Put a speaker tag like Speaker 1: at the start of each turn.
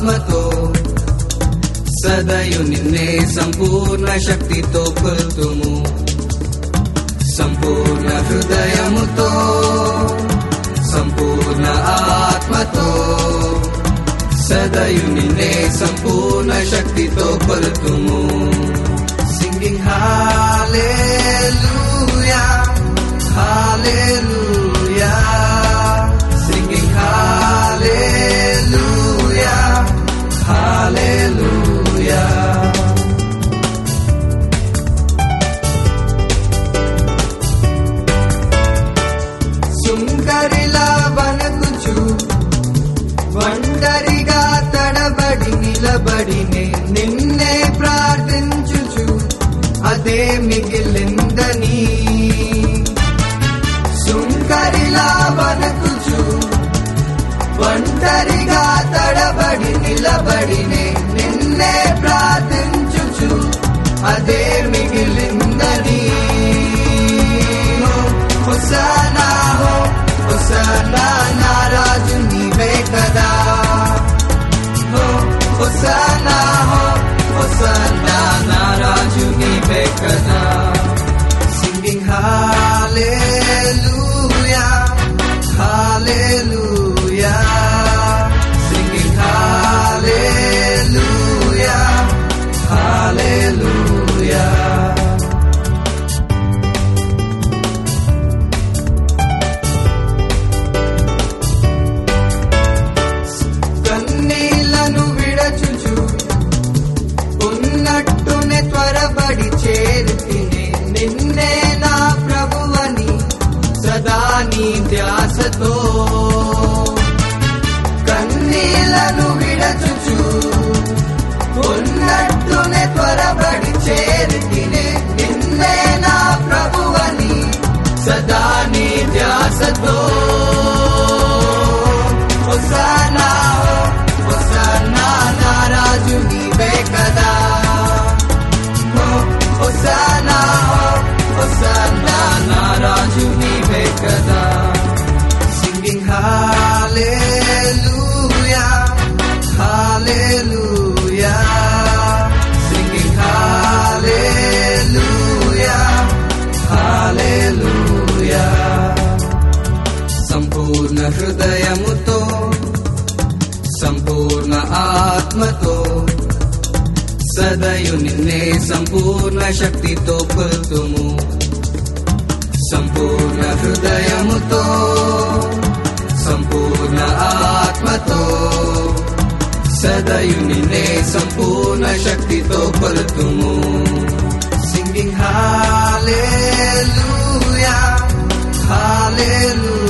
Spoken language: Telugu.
Speaker 1: ఆత్మతో సదయు నిన్నే సంపూర్ణ శక్తితో కొలుతుము. సంపూర్ణ హృదయముతో సంపూర్ణ ఆత్మతో సదయు నిన్నే సంపూర్ణ శక్తితో కొలుతుము. Singing hallelujah hallelujah, singing hallelujah హల్లెలూయా. సుంకరిలా వణకుచు ఒంటరిగా తడబడి నిలబడినే నిన్నే ప్రార్థించుచు అదే మిగిలిందని. సుంకరిలా వణకుచు ఒంటరిగా తడబడి నిలబడినే నిన్నే ప్రార్థించుచు అదే మిగిలిందని. హోసన్నా హో హోసన్నా నా రాజు నీవే కదా. హోసన్నా హో హోసన్నా నా రాజు నీవే కదా. Singing hallelujah hallelujah, singing hallelujah hallelujah. కన్నీళ్లను విడచుచు ఉన్నట్టునే త్వరబడి చేరుతినే నిన్నే నా ప్రభువని సదా నీ ధ్యాసతో. కన్నీళ్లను విడచుచు ఉన్నట్టునే త్వరబడి చేరుతినే నిన్నే నా ప్రభువని సదా నీ ధ్యాసతో. హోసన్నా హోసన్నా నా రాజు నీవే కదా. హోసన్నా హోసన్నా నా రాజు నీవే కదా. Singing hallelujah hallelujah, singing hallelujah hallelujah. సంపూర్ణ హృదయముతో సంపూర్ణ ఆత్మతో సదయు నిన్నే సంపూర్ణ శక్తితో కొలుతుము. సంపూర్ణ హృదయముతో సంపూర్ణ ఆత్మతో సదయు నిన్నే సంపూర్ణ శక్తితో కొలుతుము. సింగింగ్ హల్లెలూయా హల్లెలూయా.